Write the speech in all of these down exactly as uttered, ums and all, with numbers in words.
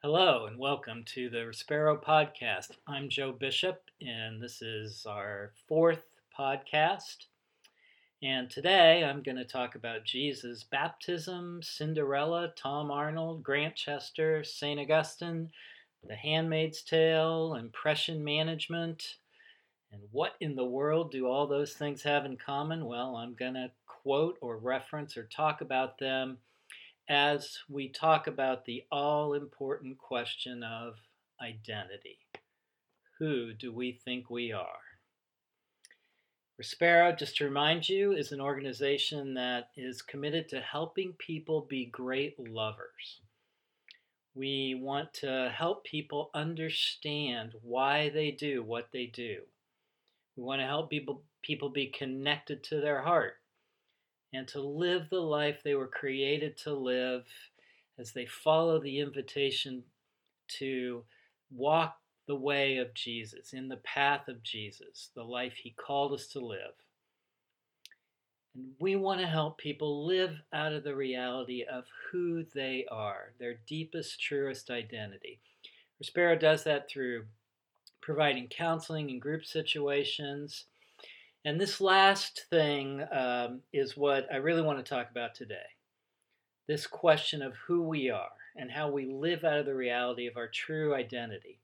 Hello and welcome to the Respero podcast. I'm Joe Bishop, and this is our fourth podcast. And today I'm going to talk about Jesus' baptism, Cinderella, Tom Arnold, Grant Chester, Saint Augustine, The Handmaid's Tale, impression management. And what in the world do all those things have in common? Well, I'm going to quote or reference or talk about them as we talk about the all important question of identity. Who do we think we are? Respero, just to remind you, is an organization that is committed to helping people be great lovers. We want to help people understand why they do what they do. We want to help people, people be connected to their heart and to live the life they were created to live as they follow the invitation to walk the way of Jesus, in the path of Jesus, the life he called us to live. And we want to help people live out of the reality of who they are, their deepest, truest identity. Respero does that through providing counseling in group situations. And this last thing um, is what I really want to talk about today. This question of who we are and how we live out of the reality of our true identity.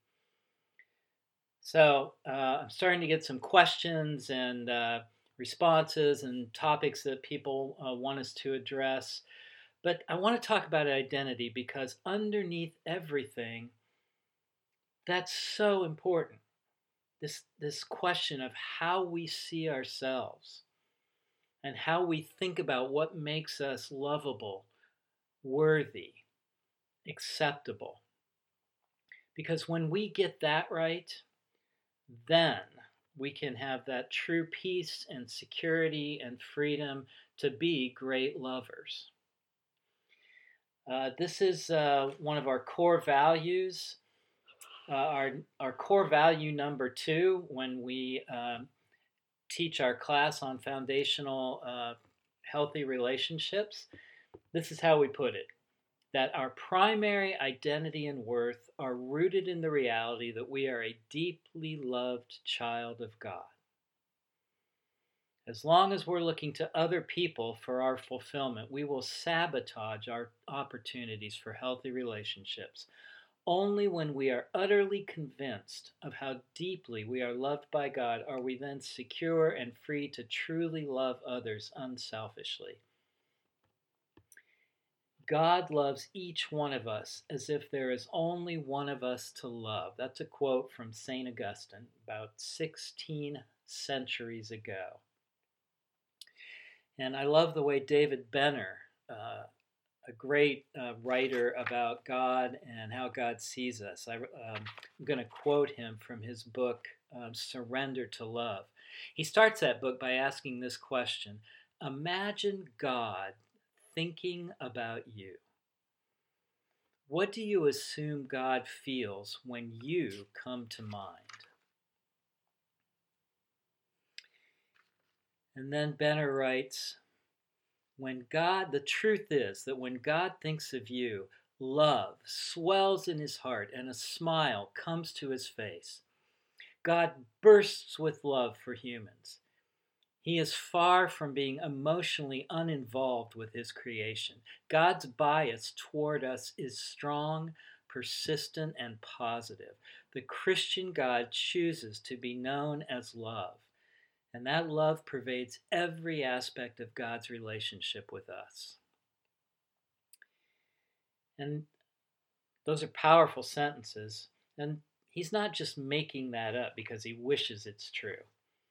So uh, I'm starting to get some questions and uh, responses and topics that people uh, want us to address. But I want to talk about identity because underneath everything, that's so important. This, this question of how we see ourselves and how we think about what makes us lovable, worthy, acceptable. Because when we get that right, then we can have that true peace and security and freedom to be great lovers. Uh, this is uh, one of our core values. Uh, our, our core value number two when we um, teach our class on foundational uh, healthy relationships. This is how we put it. That our primary identity and worth are rooted in the reality that we are a deeply loved child of God. As long as we're looking to other people for our fulfillment, we will sabotage our opportunities for healthy relationships. Only when we are utterly convinced of how deeply we are loved by God are we then secure and free to truly love others unselfishly. God loves each one of us as if there is only one of us to love. That's a quote from Saint Augustine about sixteen centuries ago. And I love the way David Benner, uh, a great uh, writer about God and how God sees us, I, um, I'm going to quote him from his book, um, Surrender to Love. He starts that book by asking this question: imagine God thinking about you. What do you assume God feels when you come to mind? And then Benner writes, when God, the truth is that when God thinks of you, love swells in his heart and a smile comes to his face. God bursts with love for humans. He is far from being emotionally uninvolved with his creation. God's bias toward us is strong, persistent, and positive. The Christian God chooses to be known as love. And that love pervades every aspect of God's relationship with us. And those are powerful sentences. And he's not just making that up because he wishes it's true.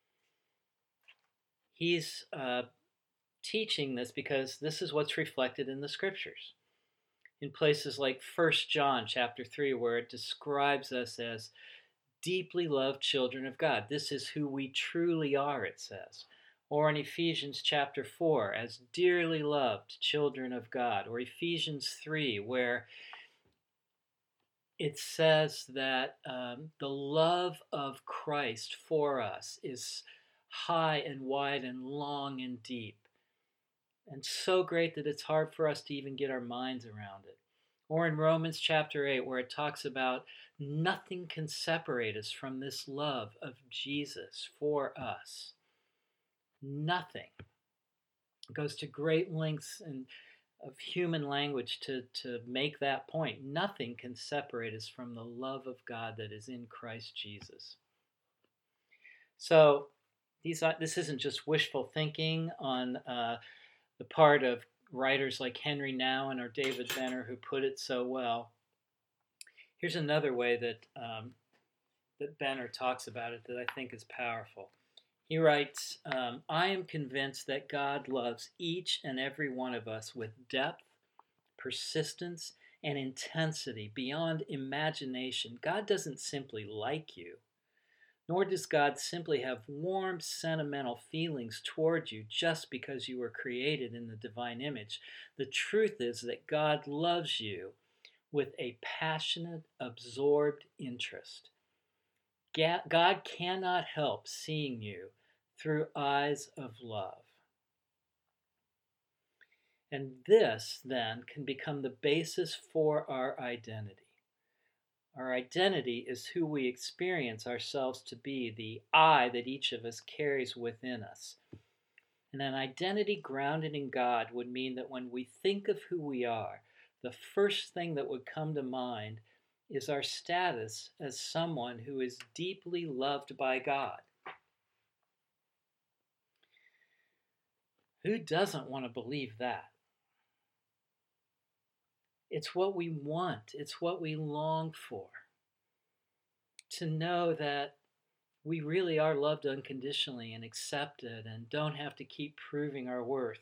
He's uh, teaching this because this is what's reflected in the scriptures. In places like First John chapter three, where it describes us as deeply loved children of God. This is who we truly are, it says. Or in Ephesians chapter four, as dearly loved children of God. Or Ephesians three, where it says that um, the love of Christ for us is high and wide and long and deep, and so great that it's hard for us to even get our minds around it. Or in Romans chapter eight, where it talks about nothing can separate us from this love of Jesus for us. Nothing. It goes to great lengths in, of human language to, to make that point. Nothing can separate us from the love of God that is in Christ Jesus. So these this isn't just wishful thinking on uh, the part of writers like Henry Nouwen or David Benner, who put it so well. Here's another way that um, that Benner talks about it that I think is powerful. He writes, um, I am convinced that God loves each and every one of us with depth, persistence, and intensity beyond imagination. God doesn't simply like you, nor does God simply have warm, sentimental feelings toward you just because you were created in the divine image. The truth is that God loves you with a passionate, absorbed interest. God cannot help seeing you through eyes of love. And this, then, can become the basis for our identity. Our identity is who we experience ourselves to be, the I that each of us carries within us. And an identity grounded in God would mean that when we think of who we are, the first thing that would come to mind is our status as someone who is deeply loved by God. Who doesn't want to believe that? It's what we want. It's what we long for. To know that we really are loved unconditionally and accepted and don't have to keep proving our worth.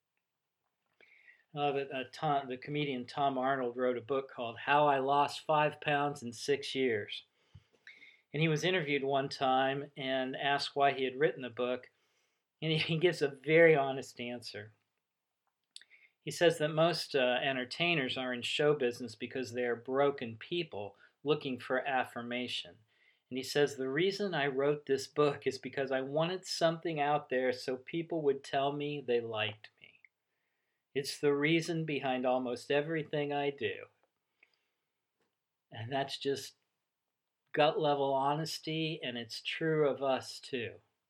Uh, but, uh, Tom, the comedian Tom Arnold wrote a book called How I Lost Five Pounds in Six Years. And he was interviewed one time and asked why he had written the book. And he gives a very honest answer. He says that most uh, entertainers are in show business because they are broken people looking for affirmation. And he says, the reason I wrote this book is because I wanted something out there so people would tell me they liked me. It's the reason behind almost everything I do. And that's just gut level honesty, and it's true of us too.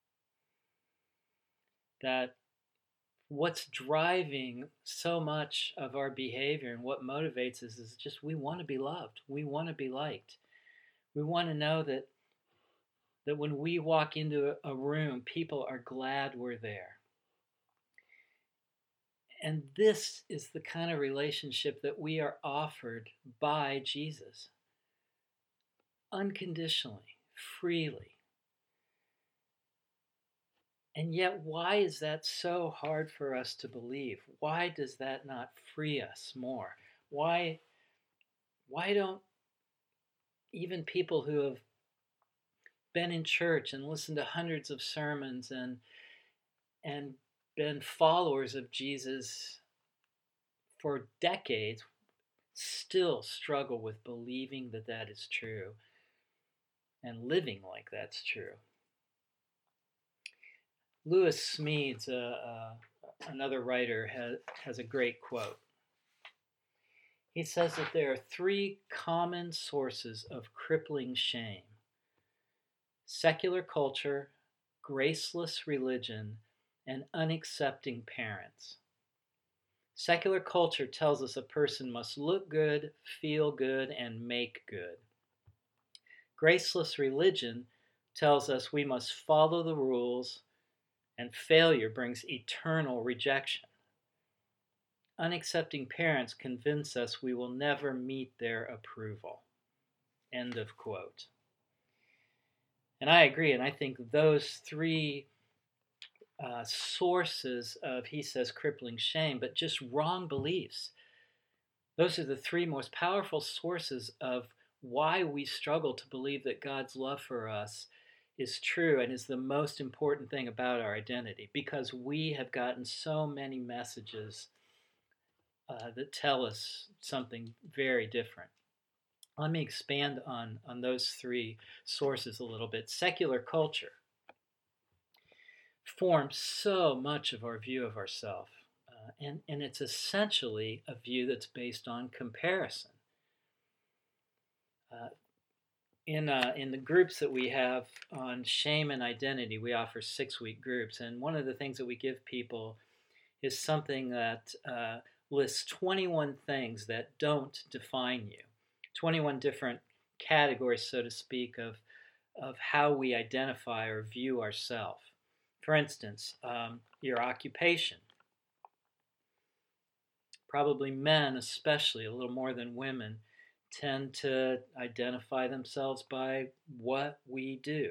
That what's driving so much of our behavior and what motivates us is just we want to be loved. We want to be liked. We want to know that that when we walk into a room, people are glad we're there. And this is the kind of relationship that we are offered by Jesus. Unconditionally, freely. And yet, why is that so hard for us to believe? Why does that not free us more? Why, why don't even people who have been in church and listened to hundreds of sermons and and been followers of Jesus for decades still struggle with believing that that is true and living like that's true? Lewis Smedes, uh, uh, another writer, has, has a great quote. He says that there are three common sources of crippling shame: secular culture, graceless religion, and unaccepting parents. Secular culture tells us a person must look good, feel good, and make good. Graceless religion tells us we must follow the rules, and failure brings eternal rejection. Unaccepting parents convince us we will never meet their approval. End of quote. And I agree, and I think those three uh, sources of, he says, crippling shame, but just wrong beliefs, those are the three most powerful sources of why we struggle to believe that God's love for us is true and is the most important thing about our identity, because we have gotten so many messages uh, that tell us something very different. Let me expand on, on those three sources a little bit. Secular culture forms so much of our view of ourselves, uh, and, and it's essentially a view that's based on comparison. in uh, in the groups that we have on shame and identity, we offer six-week groups, and one of the things that we give people is something that uh, lists twenty-one things that don't define you, twenty-one different categories, so to speak, of of how we identify or view ourselves. For instance, um, your occupation. Probably men, especially, a little more than women, tend to identify themselves by what we do,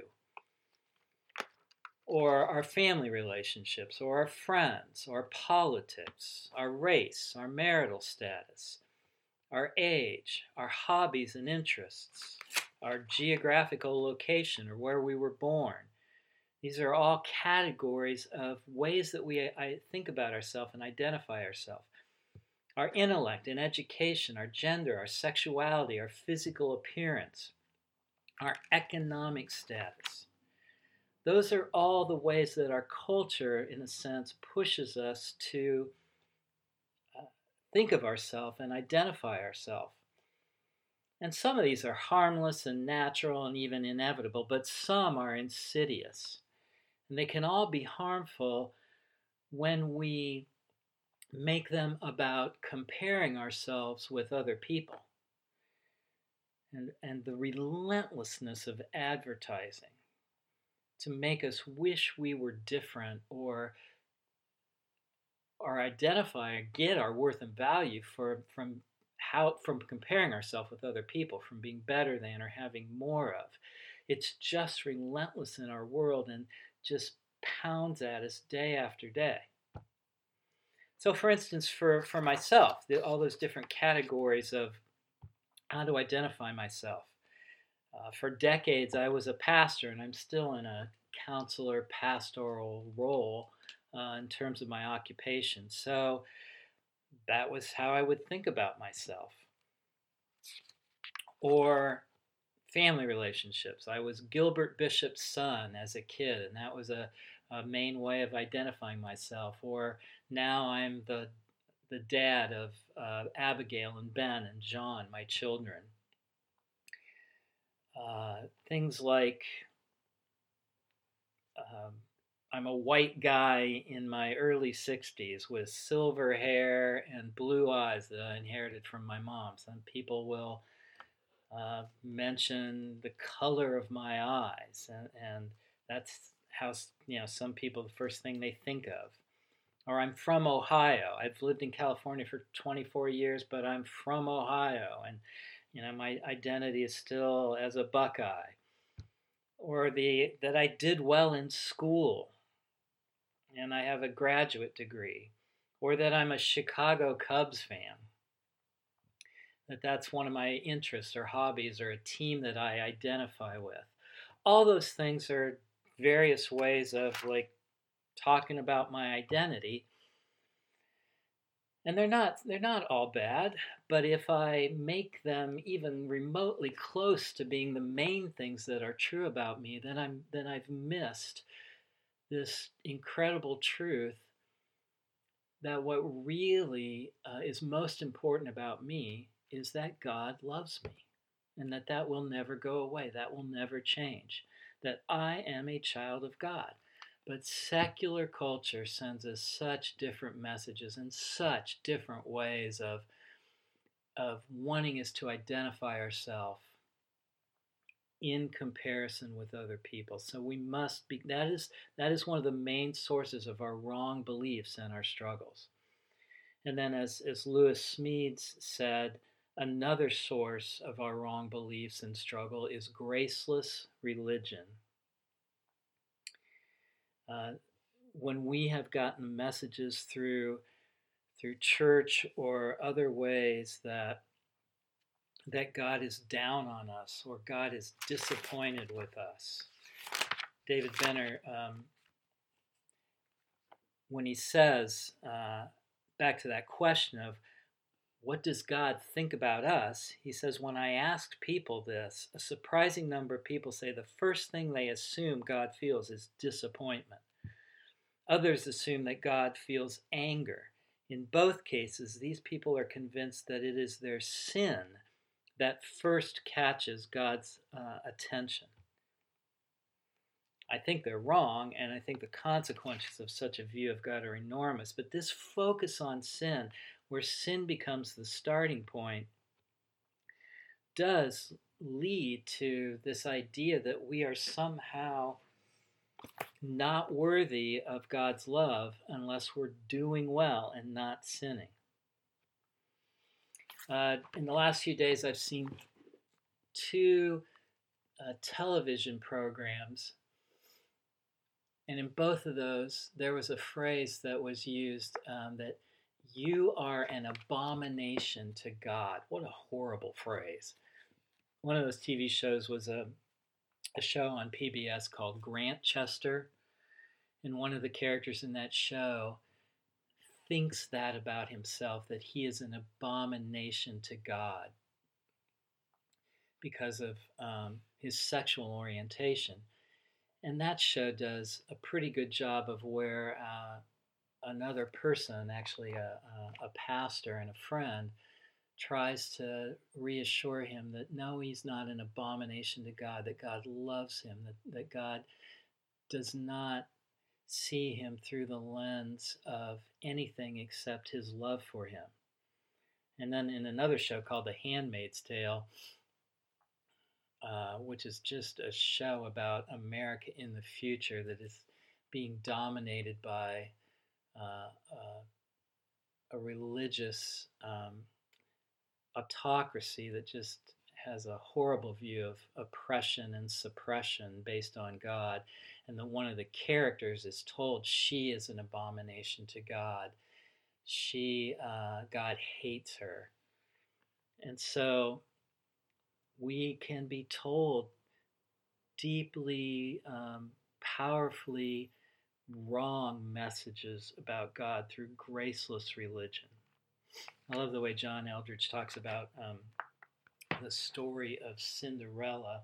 or our family relationships, or our friends, or politics, our race, our marital status, our age, our hobbies and interests, our geographical location, or where we were born. These are all categories of ways that we I think about ourselves and identify ourselves. Our intellect and education, our gender, our sexuality, our physical appearance, our economic status. Those are all the ways that our culture, in a sense, pushes us to uh, think of ourselves and identify ourselves. And some of these are harmless and natural and even inevitable, but some are insidious. And they can all be harmful when we make them about comparing ourselves with other people. And, and the relentlessness of advertising to make us wish we were different, or or identify or get our worth and value for, from how from comparing ourselves with other people, from being better than or having more of. It's just relentless in our world and just pounds at us day after day. So, for instance, for, for myself, the, all those different categories of how to identify myself. Uh, for decades, I was a pastor, and I'm still in a counselor pastoral role uh, in terms of my occupation. So that was how I would think about myself. Or family relationships. I was Gilbert Bishop's son as a kid, and that was a, a main way of identifying myself. Or now I'm the the dad of uh, Abigail and Ben and John, my children. Uh, things like um, I'm a white guy in my early sixties with silver hair and blue eyes that I inherited from my mom. Some people will uh, mention the color of my eyes, and, and that's how, you know, some people, the first thing they think of. Or I'm from Ohio. I've lived in California for twenty-four years, but I'm from Ohio, and you know my identity is still as a Buckeye. Or the that I did well in school, and I have a graduate degree. Or that I'm a Chicago Cubs fan. That that's one of my interests or hobbies, or a team that I identify with. All those things are various ways of like talking about my identity. And they're not they're not all bad, but if I make them even remotely close to being the main things that are true about me, then I'm then I've missed this incredible truth that what really uh, is most important about me is that God loves me, and that that will never go away, that will never change, that I am a child of God. But secular culture sends us such different messages and such different ways of, of wanting us to identify ourselves in comparison with other people. So we must be, that is, that is one of the main sources of our wrong beliefs and our struggles. And then, as, as Lewis Smedes said, another source of our wrong beliefs and struggle is graceless religion. Uh, when we have gotten messages through through church or other ways that that God is down on us, or God is disappointed with us. David Benner, um, when he says, uh, back to that question of what does God think about us, he says, when I asked people this, a surprising number of people say the first thing they assume God feels is disappointment. Others assume that God feels anger. In both cases, these people are convinced that it is their sin that first catches God's uh, attention. I think they're wrong, and I think the consequences of such a view of God are enormous. But this focus on sin, where sin becomes the starting point, does lead to this idea that we are somehow not worthy of God's love unless we're doing well and not sinning. Uh, in the last few days, I've seen two uh, television programs, and in both of those, there was a phrase that was used um, that you are an abomination to God. What a horrible phrase. One of those T V shows was a, a show on P B S called Grantchester, and one of the characters in that show thinks that about himself, that he is an abomination to God because of um, his sexual orientation. And that show does a pretty good job of where uh, another person, actually a, a, a pastor and a friend, tries to reassure him that no, he's not an abomination to God, that God loves him, that, that God does not see him through the lens of anything except his love for him. And then in another show called The Handmaid's Tale, uh, which is just a show about America in the future that is being dominated by uh, uh, a religious um, autocracy that just has a horrible view of oppression and suppression based on God, and that one of the characters is told she is an abomination to God. She, uh, God hates her. And so we can be told deeply, um, powerfully wrong messages about God through graceless religion. I love the way John Eldredge talks about um, the story of Cinderella.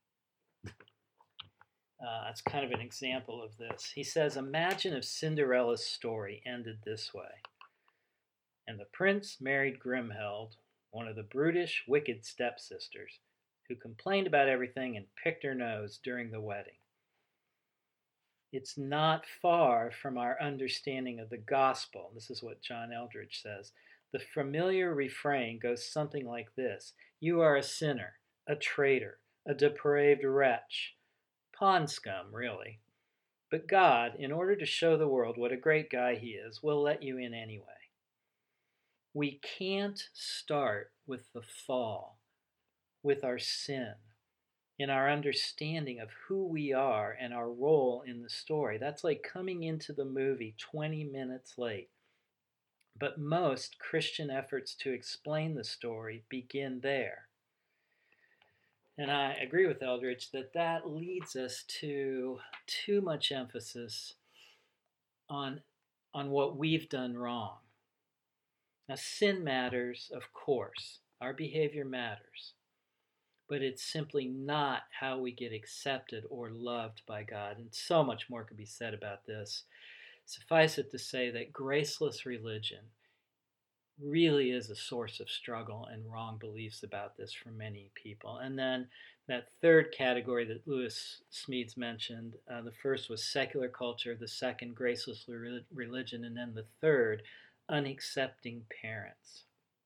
Uh, it's kind of an example of this. He says, imagine if Cinderella's story ended this way. And the prince married Grimhild, one of the brutish, wicked stepsisters, who complained about everything and picked her nose during the wedding. It's not far from our understanding of the gospel. This is what John Eldredge says. The familiar refrain goes something like this. You are a sinner, a traitor, a depraved wretch. Pond scum, really. But God, in order to show the world what a great guy he is, will let you in anyway. We can't start with the fall, with our sin, in our understanding of who we are and our role in the story. That's like coming into the movie twenty minutes late. But most Christian efforts to explain the story begin there. And I agree with Eldredge that that leads us to too much emphasis on, on what we've done wrong. Now, sin matters, of course. Our behavior matters. But it's simply not how we get accepted or loved by God. And so much more could be said about this. Suffice it to say that graceless religion really is a source of struggle and wrong beliefs about this for many people. And then that third category that Lewis Smedes mentioned, uh, the first was secular culture, the second, graceless religion, and then the third, unaccepting parents.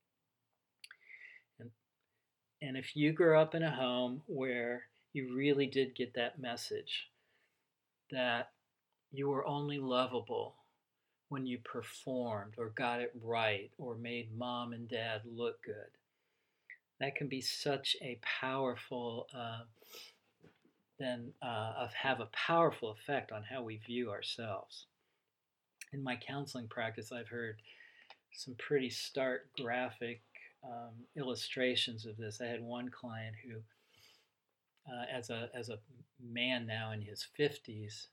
And, and if you grew up in a home where you really did get that message that you were only lovable when you performed or got it right or made mom and dad look good, that can be such a powerful, uh, then uh, have a powerful effect on how we view ourselves. In my counseling practice, I've heard some pretty stark, graphic um, illustrations of this. I had one client who, uh, as a as a man now in his fifties,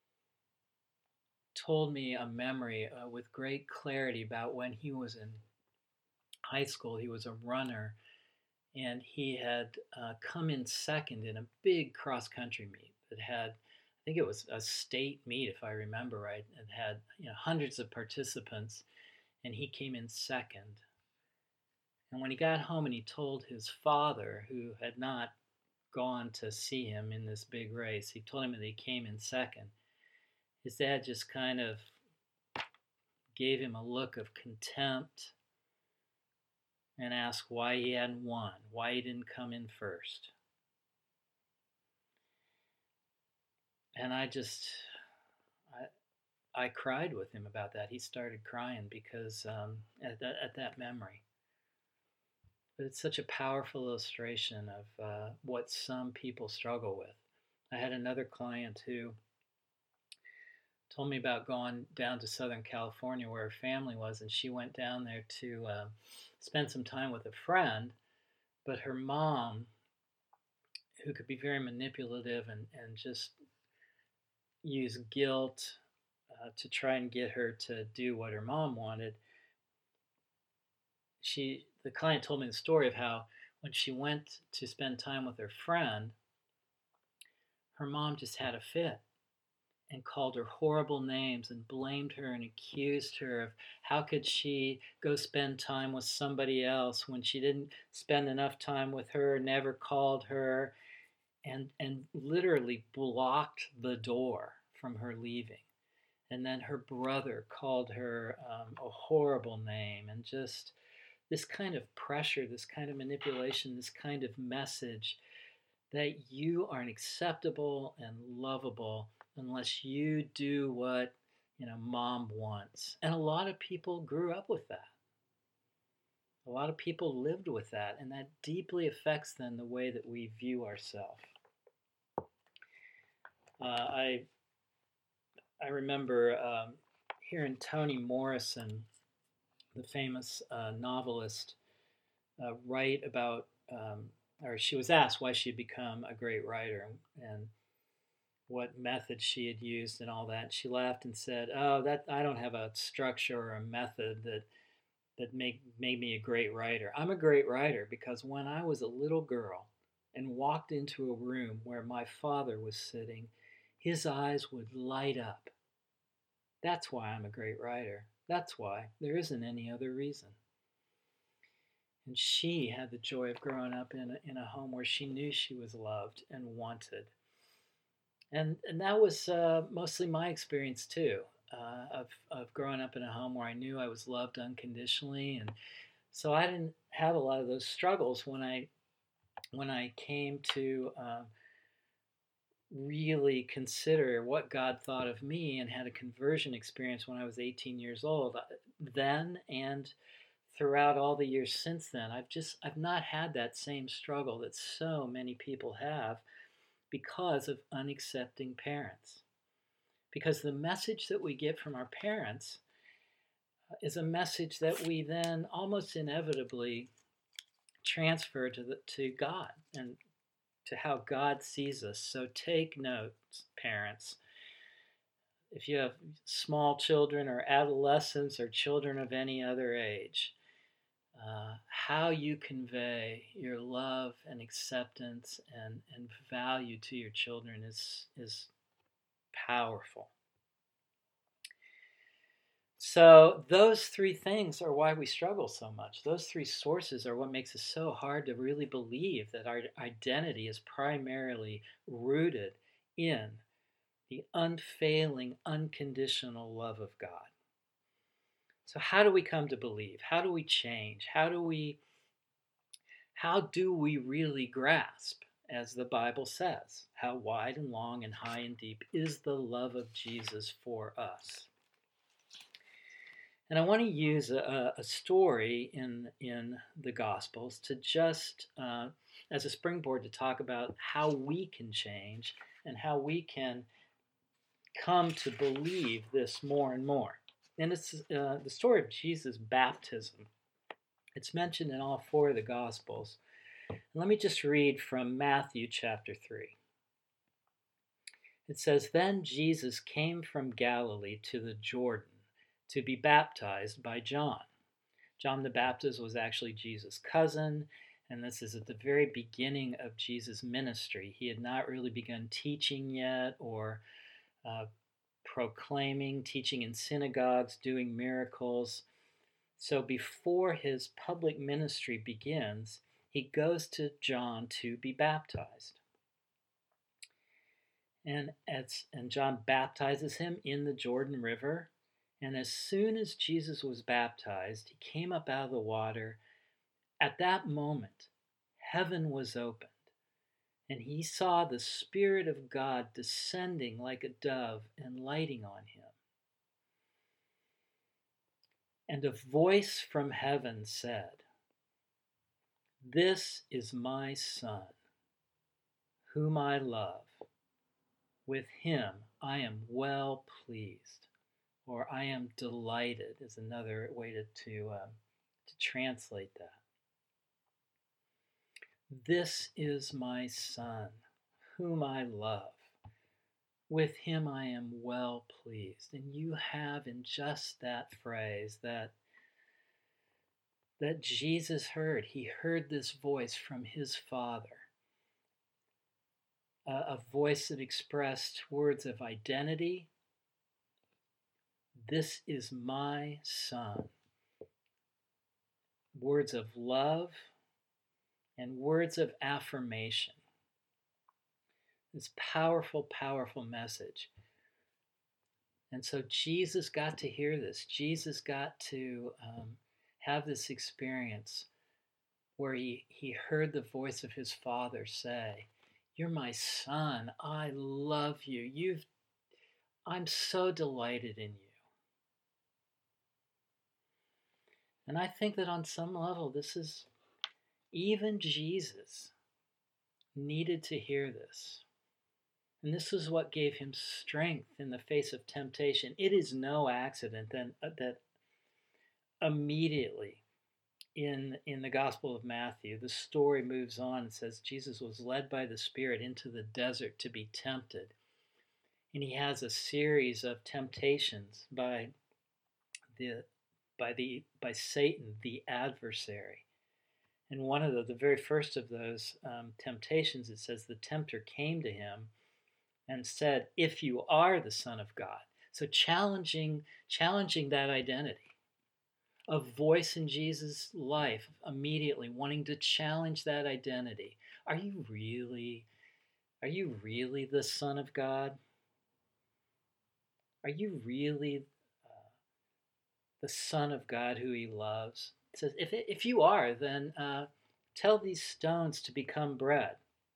told me a memory uh, with great clarity about when he was in high school. He was a runner, and he had uh, come in second in a big cross-country meet that had, I think it was a state meet if I remember right, and had, you know, hundreds of participants, and he came in second. And when he got home and he told his father, who had not gone to see him in this big race, he told him that he came in second. His dad just kind of gave him a look of contempt and asked why he hadn't won, why he didn't come in first. And I just, I, I cried with him about that. He started crying because um, at that at that memory. But it's such a powerful illustration of uh, what some people struggle with. I had another client who told me about going down to Southern California where her family was, and she went down there to uh, spend some time with a friend, but her mom, who could be very manipulative and, and just use guilt uh, to try and get her to do what her mom wanted, she the client told me the story of how when she went to spend time with her friend, her mom just had a fit and called her horrible names and blamed her and accused her of how could she go spend time with somebody else when she didn't spend enough time with her, never called her, and and literally blocked the door from her leaving. And then her brother called her um, a horrible name, and just this kind of pressure, this kind of manipulation, this kind of message that you aren't acceptable and lovable unless you do what, you know, mom wants. And a lot of people grew up with that. A lot of people lived with that, and that deeply affects then the way that we view ourselves. Uh, I I remember um, hearing Toni Morrison, the famous uh, novelist, uh, write about, um, or she was asked why she had become a great writer and what method she had used and all that. She laughed and said, "Oh, that I don't have a structure or a method that that make made me a great writer. I'm a great writer because when I was a little girl and walked into a room where my father was sitting, his eyes would light up. That's why I'm a great writer. That's why. There isn't any other reason." And she had the joy of growing up in a, in a home where she knew she was loved and wanted. And, and that was uh, mostly my experience too, uh, of, of growing up in a home where I knew I was loved unconditionally. And so I didn't have a lot of those struggles when I, when I came to uh, really consider what God thought of me and had a conversion experience when I was eighteen years old. Then and throughout all the years since then, I've just I've not had that same struggle that so many people have because of unaccepting parents. Because the message that we get from our parents is a message that we then almost inevitably transfer to the, to God and to how God sees us. So take note, parents. If you have small children or adolescents or children of any other age, uh, how you convey your love and acceptance and, and value to your children is, is powerful. So those three things are why we struggle so much. Those three sources are what makes it so hard to really believe that our identity is primarily rooted in the unfailing, unconditional love of God. So how do we come to believe? How do we change? How do we how do we really grasp, as the Bible says, how wide and long and high and deep is the love of Jesus for us? And I want to use a, a story in in the Gospels to just uh, as a springboard to talk about how we can change and how we can come to believe this more and more. And it's uh, the story of Jesus' baptism. It's mentioned in all four of the Gospels. Let me just read from Matthew chapter three. It says, "Then Jesus came from Galilee to the Jordan to be baptized by John." John the Baptist was actually Jesus' cousin, and this is at the very beginning of Jesus' ministry. He had not really begun teaching yet or uh, proclaiming, teaching in synagogues, doing miracles. So before his public ministry begins, he goes to John to be baptized. And, as, and John baptizes him in the Jordan River. And as soon as Jesus was baptized, he came up out of the water. At that moment, heaven was opened, and he saw the Spirit of God descending like a dove and lighting on him. And a voice from heaven said, "This is my Son, whom I love. With him I am well pleased," or "I am delighted" is another way to, to, um, to translate that. "This is my Son, whom I love. With him I am well pleased." And you have in just that phrase that, that Jesus heard. He heard this voice from his Father. A, a voice that expressed words of identity. "This is my Son." Words of love and words of affirmation. This powerful, powerful message. And so Jesus got to hear this. Jesus got to um, have this experience where he, he heard the voice of his Father say, "You're my Son. I love you. You've, I'm so delighted in you." And I think that on some level, this is, even Jesus needed to hear this. And this is what gave him strength in the face of temptation. It is no accident that, uh, that immediately in, in the Gospel of Matthew, the story moves on and says Jesus was led by the Spirit into the desert to be tempted. And he has a series of temptations by the by the by Satan, the adversary. And one of the, the very first of those um, temptations, it says the tempter came to him and said, "If you are the Son of God." So challenging, challenging that identity. A voice in Jesus' life immediately wanting to challenge that identity. Are you really, are you really the Son of God? Are you really uh, the Son of God who he loves? It says, if, if you are, then uh, tell these stones to become bread.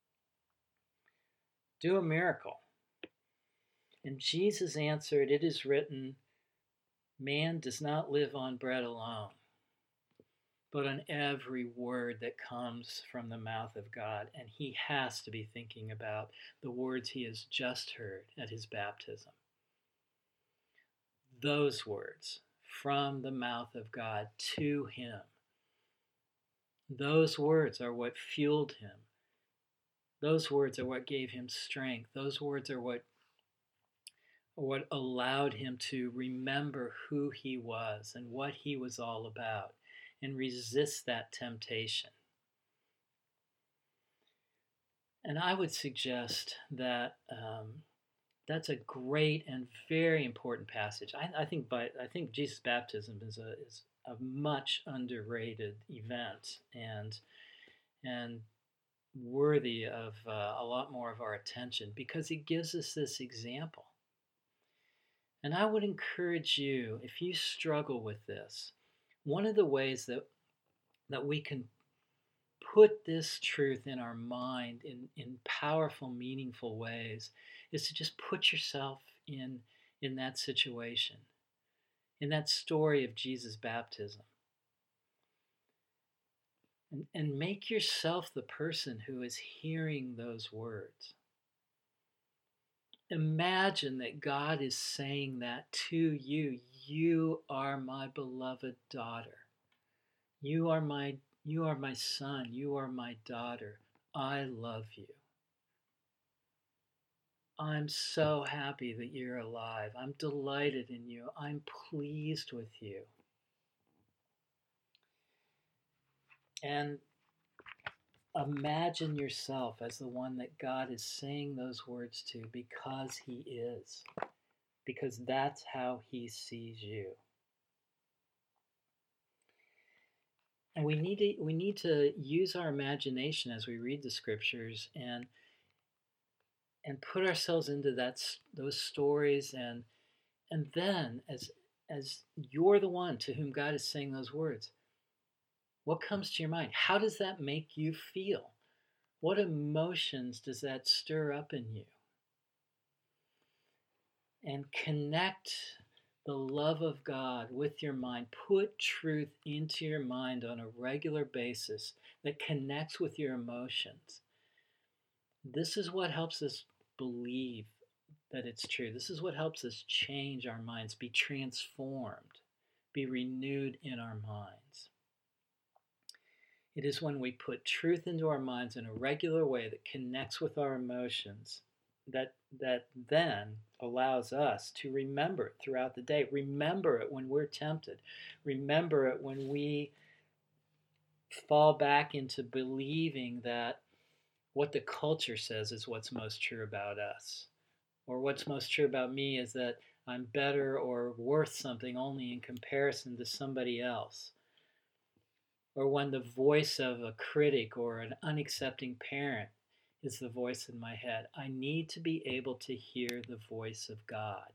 Do a miracle. And Jesus answered, "It is written, man does not live on bread alone, but on every word that comes from the mouth of God." And he has to be thinking about the words he has just heard at his baptism. Those words from the mouth of God to him. Those words are what fueled him. Those words are what gave him strength. Those words are what, what allowed him to remember who he was and what he was all about and resist that temptation. And I would suggest that um, that's a great and very important passage. I, I think by I think Jesus' baptism is a is a much underrated event and and worthy of uh, a lot more of our attention because it gives us this example. And I would encourage you, if you struggle with this, one of the ways that that we can put this truth in our mind in, in powerful, meaningful ways is to just put yourself in, in that situation, in that story of Jesus' baptism. And, and make yourself the person who is hearing those words. Imagine that God is saying that to you. You are my beloved daughter. You are my, you are my son. You are my daughter. I love you. I'm so happy that you're alive. I'm delighted in you. I'm pleased with you. And imagine yourself as the one that God is saying those words to because he is. Because that's how he sees you. and we need to we need to use our imagination as we read the scriptures and and put ourselves into that those stories, and and then as as you're the one to whom God is saying those words, what comes to your mind? How does that make you feel? What emotions does that stir up in you? And connect the love of God with your mind. Put truth into your mind on a regular basis that connects with your emotions. This is what helps us believe that it's true. This is what helps us change our minds, be transformed, be renewed in our minds. It is when we put truth into our minds in a regular way that connects with our emotions that that then allows us to remember it throughout the day. Remember it when we're tempted. Remember it when we fall back into believing that what the culture says is what's most true about us. Or what's most true about me is that I'm better or worth something only in comparison to somebody else. Or when the voice of a critic or an unaccepting parent is the voice in my head. I need to be able to hear the voice of God.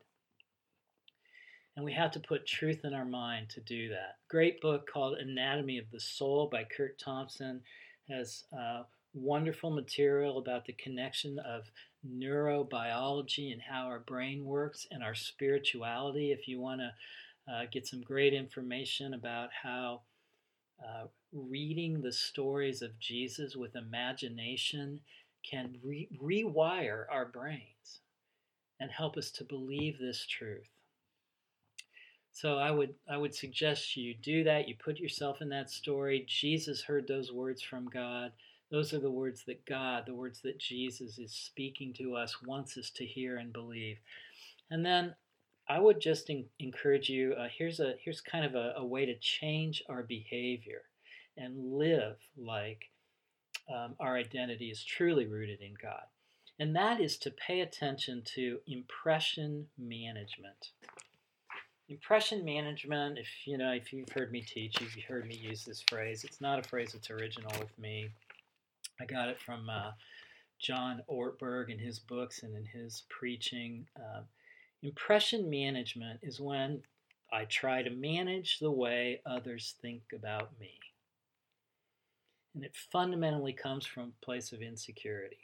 And we have to put truth in our mind to do that. Great book called Anatomy of the Soul by Curt Thompson has uh, wonderful material about the connection of neurobiology and how our brain works and our spirituality. If you want to uh, get some great information about how uh, reading the stories of Jesus with imagination can re- rewire our brains and help us to believe this truth. So I would I would suggest you do that. You put yourself in that story. Jesus heard those words from God. Those are the words that God, the words that Jesus is speaking to us, wants us to hear and believe. And then I would just in, encourage you. Uh, here's a here's kind of a, a way to change our behavior and live like um, our identity is truly rooted in God. And that is to pay attention to impression management. Impression management, if you know, if you've heard me teach, you've heard me use this phrase. It's not a phrase that's original with me. I got it from uh, John Ortberg in his books and in his preaching. Uh, impression management is when I try to manage the way others think about me. And it fundamentally comes from a place of insecurity.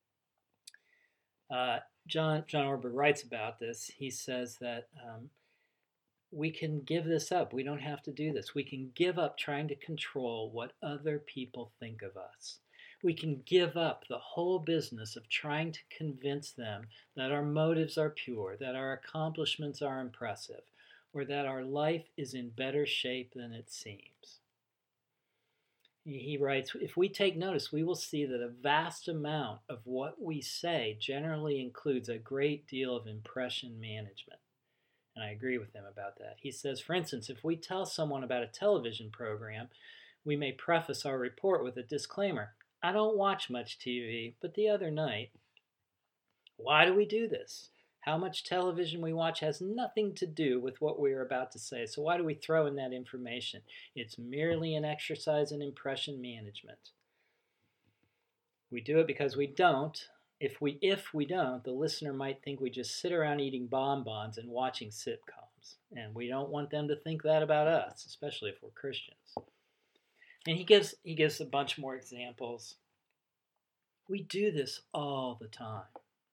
Uh, John, John Ortberg writes about this. He says that um, we can give this up. We don't have to do this. We can give up trying to control what other people think of us. We can give up the whole business of trying to convince them that our motives are pure, that our accomplishments are impressive, or that our life is in better shape than it seems. He writes, if we take notice, we will see that a vast amount of what we say generally includes a great deal of impression management. And I agree with him about that. He says, for instance, if we tell someone about a television program, we may preface our report with a disclaimer. I don't watch much T V, but the other night. Why do we do this? How much television we watch has nothing to do with what we are about to say. So why do we throw in that information? It's merely an exercise in impression management. We do it because we don't. If we if we don't, the listener might think we just sit around eating bonbons and watching sitcoms. And we don't want them to think that about us, especially if we're Christians. And he gives he gives a bunch more examples. We do this all the time.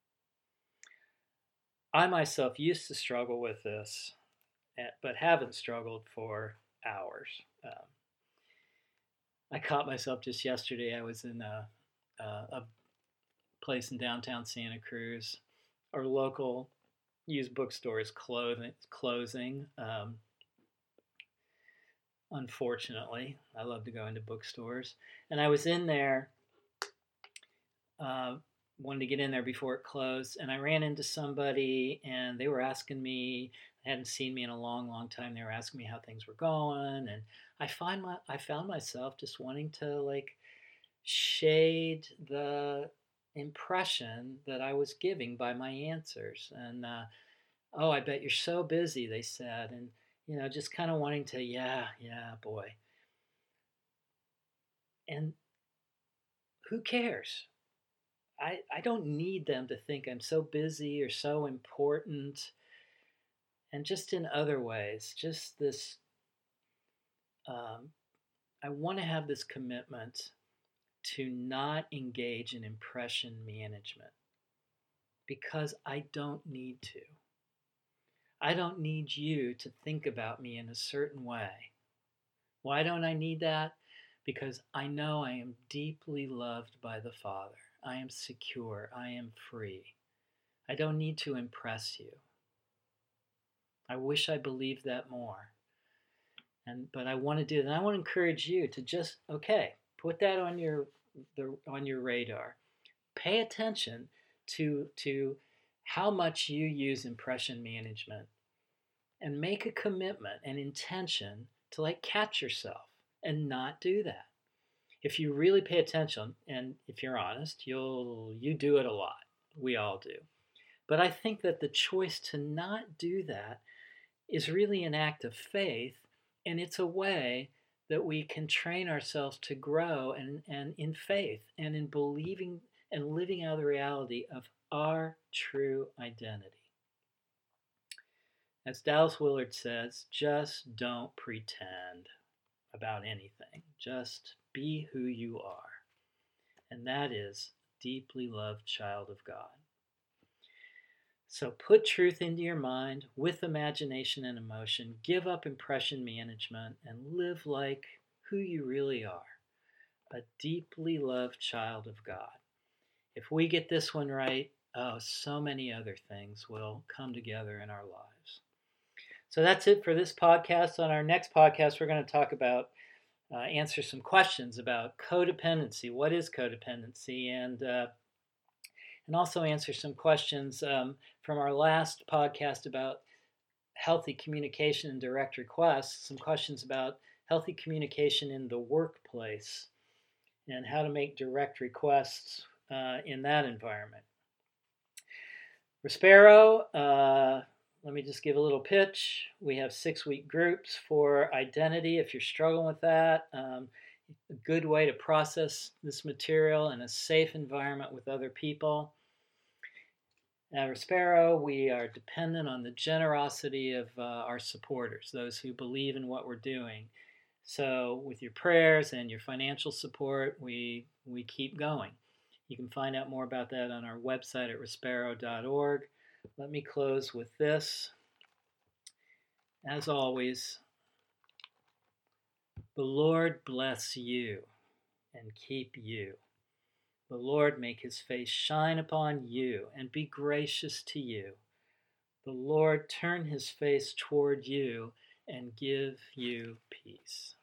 I myself used to struggle with this, but haven't struggled for hours. Um, I caught myself just yesterday. I was in a, a, a place in downtown Santa Cruz. Our local used bookstore is closing. closing. Um, unfortunately, I love to go into bookstores. And I was in there, uh, wanted to get in there before it closed, and I ran into somebody, and they were asking me, they hadn't seen me in a long, long time. They were asking me how things were going, and I find my, I found myself just wanting to like shade the impression that I was giving by my answers. And uh, oh, I bet you're so busy, they said, and you know, just kind of wanting to, yeah, yeah, boy. And who cares? I, I don't need them to think I'm so busy or so important. And just in other ways, just this, um, I want to have this commitment to not engage in impression management because I don't need to. I don't need you to think about me in a certain way. Why don't I need that? Because I know I am deeply loved by the Father. I am secure. I am free. I don't need to impress you. I wish I believed that more. And but I want to do that. And I want to encourage you to just, okay, put that on your the, on your radar. Pay attention to to how much you use impression management and make a commitment and intention to like catch yourself and not do that. If you really pay attention, and if you're honest, you'll you do it a lot. We all do. But I think that the choice to not do that is really an act of faith, and it's a way that we can train ourselves to grow and, and in faith and in believing and living out the reality of our true identity. As Dallas Willard says, just don't pretend about anything. Just be who you are. And that is deeply loved child of God. So put truth into your mind with imagination and emotion. Give up impression management and live like who you really are, a deeply loved child of God. If we get this one right, oh, so many other things will come together in our lives. So that's it for this podcast. On our next podcast, we're going to talk about, uh, answer some questions about codependency. What is codependency? And uh, and also answer some questions um, from our last podcast about healthy communication and direct requests, some questions about healthy communication in the workplace and how to make direct requests uh, in that environment. Respero, uh, let me just give a little pitch. We have six-week groups for identity if you're struggling with that. Um, a good way to process this material in a safe environment with other people. At Respero, we are dependent on the generosity of uh, our supporters, those who believe in what we're doing. So with your prayers and your financial support, we, we keep going. You can find out more about that on our website at respero dot org. Let me close with this. As always, the Lord bless you and keep you. The Lord make his face shine upon you and be gracious to you. The Lord turn his face toward you and give you peace.